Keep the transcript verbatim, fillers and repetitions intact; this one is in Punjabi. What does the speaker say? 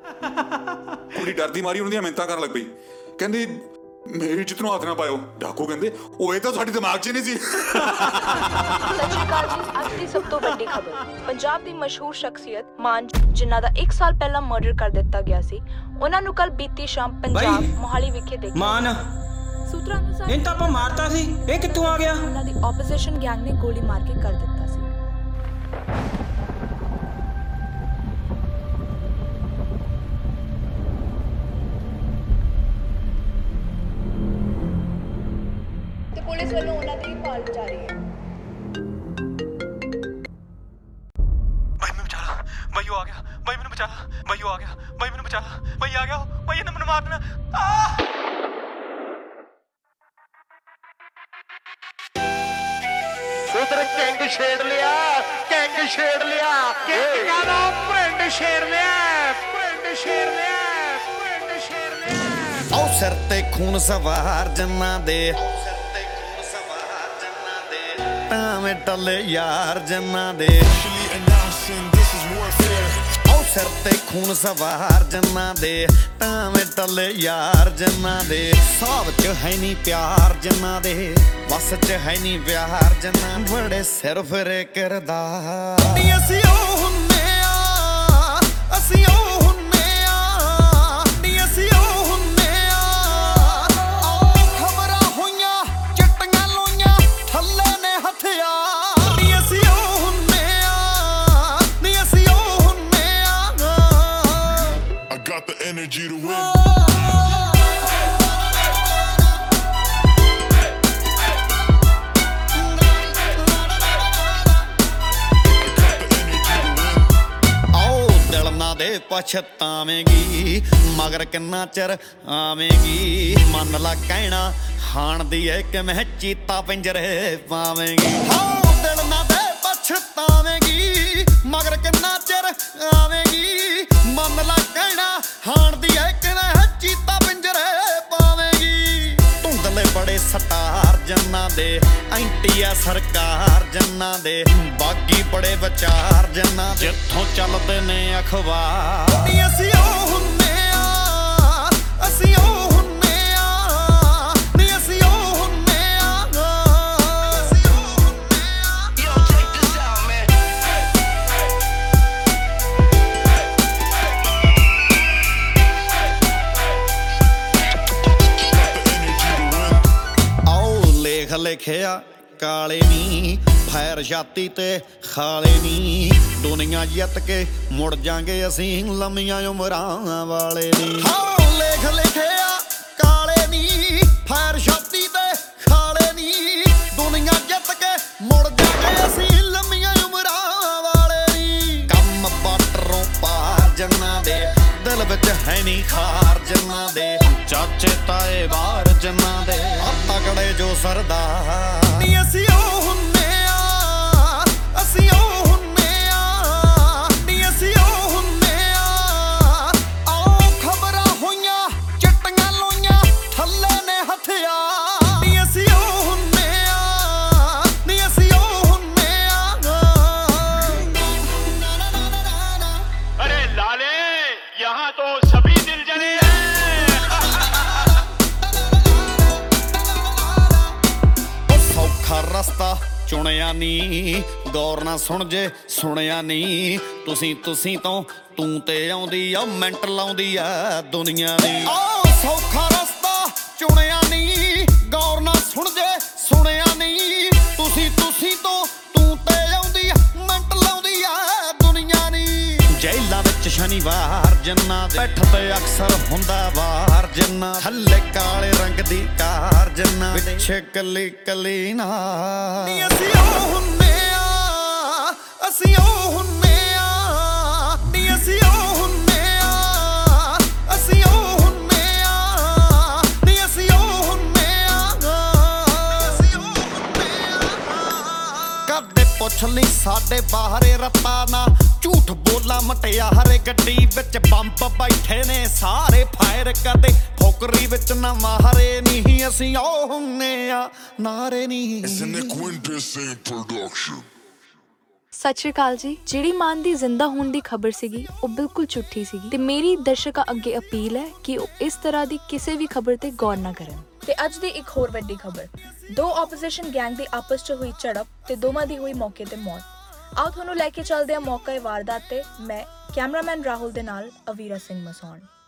ਕੁੜੀ ਡਰਦੀ ਮਾਰੀ ਉਹਨਾਂ ਦੀਆਂ ਮਿੰਨਤਾਂ ਕਰਨ ਲੱਗ ਪਈ। ਕਹਿੰਦੀ ਮੇਰੀ ਇੱਜ਼ਤ ਨੂੰ ਹੱਥ ਨਾ ਪਾਇਓ। ਡਾਕੂ ਕਹਿੰਦੇ ਉਹ ਇਹ ਤਾਂ ਸਾਡੇ ਦਿਮਾਗ 'ਚ ਨਹੀਂ ਸੀ। ਸਤਿ ਸ਼੍ਰੀ ਅਕਾਲ ਜੀ। ਅੱਜ ਦੀ ਸਭ ਤੋਂ ਵੱਡੀ ਖਬਰ, ਪੰਜਾਬ ਦੀ ਮਸ਼ਹੂਰ ਸ਼ਖਸੀਅਤ ਮਾਨ, ਜਿਨ੍ਹਾਂ ਦਾ ਇੱਕ ਸਾਲ ਪਹਿਲਾਂ ਮਰਡਰ ਕਰ ਦਿੱਤਾ ਗਿਆ ਸੀ, ਉਹਨਾਂ ਨੂੰ ਕੱਲ ਬੀਤੀ ਸ਼ਾਮ ਪੰਜਾਬ ਮੋਹਾਲੀ ਵਿਖੇ ਦੇਖਿਆ। ਮਾਨ ਸੂਤਰਾਂ ਅਨੁਸਾਰ ਇਹ ਤਾਂ ਆਪਾਂ ਮਾਰਤਾ ਸੀ, ਇਹ ਕਿੱਥੋਂ ਆ ਗਿਆ? ਉਹਨਾਂ ਦੀ ਆਪੋਜੀਸ਼ਨ ਗੈਂਗ ਨੇ ਗੋਲੀ ਮਾਰ ਕੇ ਕਰ ਦਿੱਤਾ ਸੀ। ਤੇ ਪੁਲਿਸ ਵੱਲੋਂ ਉਹਨਾਂ ਦੀ ਭਾਲ ਜਾਰੀ ਹੈ। भाई मैं बचा ला, भाई वो आ गया, भाई मैंने बचा ला, भाई वो आ गया, भाई मैंने बचा ला, भाई आ गया, भाई इन्हें मैंने मार देना। ਉਧਰ ਕਿੰਗ ਛੇੜ ਲਿਆ, ਕਿੰਗ ਛੇੜ ਲਿਆ, ਕਿੰਗ ਦਾ ਪ੍ਰਿੰਡ ਛੇੜ ਲਿਆ, ਪ੍ਰਿੰਡ ਛੇੜ ਲਿਆ, ਪ੍ਰਿੰਡ ਛੇੜ ਲਿਆ। ਆਓ ਸਿਰ ਤੇ ਖੂਨ ਸਵਾਰ ਜੰਨਾ ਦੇ, ਟਾਵੇਂ ਟੱਲੇ ਯਾਰ ਜੰਨਾ ਦੇ। ਆਓ ਸਿਰ ਤੇ ਖੂਨ ਸਵਾਰ ਜੰਨਾ ਦੇ, ਟਾਵੇਂ ਟੱਲੇ ਯਾਰ ਜੰਨਾ ਦੇ। ਸਾਬ ਚ ਹੈ ਨੀ ਪਿਆਰ ਜੰਨਾ ਦੇ, ਬਸ ਚ ਹੈ ਨੀ ਪਿਆਰ ਜੰਨਾ। ਬੜੇ ਸਿਰ ਫਿਰੇ ਕਰਦਾ ਨੀ ਅਸੀਂ ਉਹ ਹੁੰਨੇ ਆ, ਅਸੀਂ ਉਹ ਹੁੰਨੇ ਆ, ਨੀ ਅਸੀਂ ਉਹ ਹੁੰਨੇ ਆ। ਆਓ ਖਬਰਾਂ ਹੋਈਆਂ ਚਿੱਟੀਆਂ ਲੋਈਆਂ, ਥੱਲੇ ਨੇ ਹਥਿਆਰ, ਨੀ ਅਸੀਂ ਉਹ ਹੁੰਨੇ ਆ, ਨੀ ਅਸੀਂ ਉਹ ਹੁੰਨੇ ਆ। I got the energy to win. ਦੇ ਪਛਤਾਵੇਂਗੀ ਮਗਰ ਕਿੰਨਾ ਚਿਰ ਆਵੇਂਗੀ। ਮੰਨ ਲਾ ਕਹਿਣਾ ਹਾਣ ਦੀ ਏ ਕਿ ਮੈਂ ਚੀਤਾ ਪਿੰਜਰੇ ਪਾਵੇਂਗੀ। ਹਾਂ ਦਿਲ ਨਾ ਦੇ ਪਛਤਾਵੇਂਗੀ ਮਗਰ ਕਿੰਨਾ ਚਿਰ ਆਵੇਂਗੀ। ਮੰਨ ਲਾ ਕਹਿਣਾ ਹਾਣ ਦੀ ਏ ਕਿ ਮੈਂ ਚੀਤਾ ਪਿੰਜਰੇ ਪਾਵੇਂਗੀ। ਧੁੰਦਲੇ ਬੜੇ ਸਟਾਰ ਜੰਨਾ ਦੇ, ਐਂਟੀ ਆ ਸਰਕਾਰ ਜੰਨਾ ਦੇ। ਬਾਗੀ ਬੜੇ ਵਿਚਾਰ ਜੰਨਾ ਦੇ, ਜਿੱਥੋਂ ਚੱਲਦੇ ਨੇ ਅਖਬਾਰ। ਨੀ ਅਸੀਂ ਉਹ ਹੁੰਨੇ ਆ, ਅਸੀਂ ਉਹ ਹੁੰਨੇ ਆ, ਨੀ ਅਸੀਂ ਉਹ ਹੁੰਨੇ ਆ, ਅਸੀਂ ਉਹ ਹੁੰਨੇ ਆ। Yo, check this out, man. ਆਓ ਲੇਖ ਲਿਖਿਆ ਕਾਲੇ ਨੀ, ਫੈਰ ਛਾਤੀ ਤੇ ਖਾਲੇ ਨੀ। ਦੁਨੀਆ ਜਿੱਤ ਕੇ ਮੁੜ ਜਾਂਗੇ ਅਸੀਂ, ਲੰਮੀਆਂ ਉਮਰਾਂ ਵਾਲੇ ਨੀ। ਹਾਂ ਲੇਖ ਲਿਖਿਆ ਕਾਲੇ ਨੀ, ਫੈਰ ਛਾਤੀ ਤੇ ਖਾਲੇ ਨੀ। ਦੁਨੀਆ ਜਿੱਤ ਕੇ ਮੁੜ ਜਾਂਗੇ ਅਸੀਂ, ਲੰਮੀਆਂ ਉਮਰਾਂ ਵਾਲੇ ਨੀ। ਕੰਮ ਬਾਟਰੋਂ ਪਾਰ ਜੰਨਾ ਦੇ, ਦਿਲ ਵਿੱਚ ਹੈ ਨੀ ਖਾਰ ਜੰਨਾ ਦੇ। ਚਾਚੇ ਤਾਏ ਬਾਹਰ ਜੰਨਾ ਦੇ, ਤਕੜੇ ਜੋ ਸਰਦਾਰ। ਨੀ ਅਸੀਂ ਉਹ ਹੁੰਨੇ ਆ, ਅਸੀਂ ਉਹ ਹੁੰਨੇ ਆ, ਨੀ ਅਸੀਂ ਉਹ ਹੁੰਨੇ ਆ। ਆਓ ਖਬਰਾਂ ਹੋਈਆਂ ਚਿੱਟੀਆਂ ਲੋਈਆਂ, ਥੱਲੇ ਨੇ ਹਥਿਆਰ, ਨੀ ਅਸੀਂ ਉਹ ਹੁੰਨੇ ਆ, ਨੀ ਅਸੀਂ ਉਹ ਹੁੰਨੇ ਆ। अरे लाले, यहाँ तो सभी दिल जले हैं। ਸੌਖਾ ਰਸਤਾ ਚੁਣਿਆ ਨੀ, ਗੌਰ ਨਾ ਸੁਣ ਜੇ ਸੁਣਿਆ ਨੀ। ਤੁਸੀਂ ਤੁਸੀਂ ਤੋਂ ਤੂੰ ਤੇ ਆਉਂਦੀ ਆ, ਮਿੰਟ ਲਾਉਂਦੀ ਆ ਦੁਨੀਆ ਦੀ। ਆਹ ਸੌਖਾ ਰਸਤਾ ਚੁਣਿਆ ਨੀ, ਗੌਰ ਨਾ ਸੁਣ ਜੇ ਸੁਣਿਆ ਨੀ। ਤੁਸੀਂ ਤੁਸੀਂ ਤੋਂ ਤੂੰ ਤੇ ਆਉਂਦੀ ਆ, ਮਿੰਟ ਲਾਉਂਦੀ ਆ ਦੁਨੀਆ ਦੀ। ਜੇਲਾਂ ਵਿੱਚ ਸ਼ਨੀਵਾਰ ਜੰਨਾ ਦੇ, ਬੈਠ ਤੇ ਅਕਸਰ ਹੁੰਦਾ ਵਾਰ ਜੰਨਾ। ਥੱਲੇ ਕਾਲੇ ਰੰਗ ਦੀ ਕਾਰ ਜੰਨਾ, ਪਿੱਛੇ ਕੱਲੀ ਕੱਲੀ ਨਾ। ਨੀ ਅਸੀਂ ਉਹ ਹੁੰਨੇ ਆ, ਅਸੀਂ ਉਹ ਹੁੰਨੇ ਆ, ਨੀ ਅਸੀਂ ਉਹ ਹੁੰਨੇ ਆ, ਅਸੀਂ ਉਹ ਹੁੰਨੇ ਆ, ਨੀ ਅਸੀਂ ਉਹ ਹੁੰਨੇ ਆ, ਅਸੀਂ ਉਹ ਹੁੰਨੇ ਆ। ਕਦੇ ਪੁੱਛ ਲਈ ਸਾਡੇ ਬਾਹਰੇ ਰੱਤਾ ਨਾ, ਝੂਠ ਬੋਲਾ ਮਟਿਆਰੇ ਗੱਡੀ ਵਿੱਚ ਬੰਬ ਬੈਠੇ ਨੇ ਸਾਰੇ। ਫਾਇਰ ਕਰਦੇ ਫੋਕਰੀ ਵਿੱਚ ਨਾ ਮਾਰੇ ਨਹੀਂ, ਅਸੀਂ ਉਹ ਹੁੰਨੇ ਆ ਨਾਰੇ ਨਹੀਂ। It's in the Quintessence production. ਸਤਿ ਸ਼੍ਰੀ ਅਕਾਲ ਜੀ। ਜਿਹੜੀ ਮਾਨ ਦੀ ਜ਼ਿੰਦਾ ਹੋਣ ਦੀ ਖਬਰ ਸੀਗੀ ਉਹ ਬਿਲਕੁਲ ਝੂਠੀ ਸੀਗੀ ਤੇ ਮੇਰੀ ਦਰਸ਼ਕਾਂ ਅੱਗੇ ਅਪੀਲ ਹੈ ਕਿ ਉਹ ਇਸ ਤਰ੍ਹਾਂ ਦੀ ਕਿਸੇ ਵੀ ਖਬਰ ਤੇ ਗੌਰ ਨਾ ਕਰਨ। ਤੇ ਅੱਜ ਦੀ ਇੱਕ ਹੋਰ ਵੱਡੀ ਖਬਰ, ਦੋ ਆਪੋਜੀਸ਼ਨ ਗੈਂਗ ਦੀ ਆਪਸ 'ਚ ਹੋਈ ਝੜਪ ਤੇ ਦੋਵਾਂ ਦੀ ਹੋਈ ਮੌਕੇ ਤੇ ਮੌਤ। ਆਓ ਤੁਹਾਨੂੰ ਲੈ ਕੇ ਚੱਲਦੇ ਹਾਂ ਮੌਕੇ ਵਾਰਦਾਤ ਤੇ। ਮੈਂ ਕੈਮਰਾਮੈਨ ਰਾਹੁਲ ਦੇ ਨਾਲ ਅਵੀਰਾ ਸਿੰਘ ਮਸੌਣ।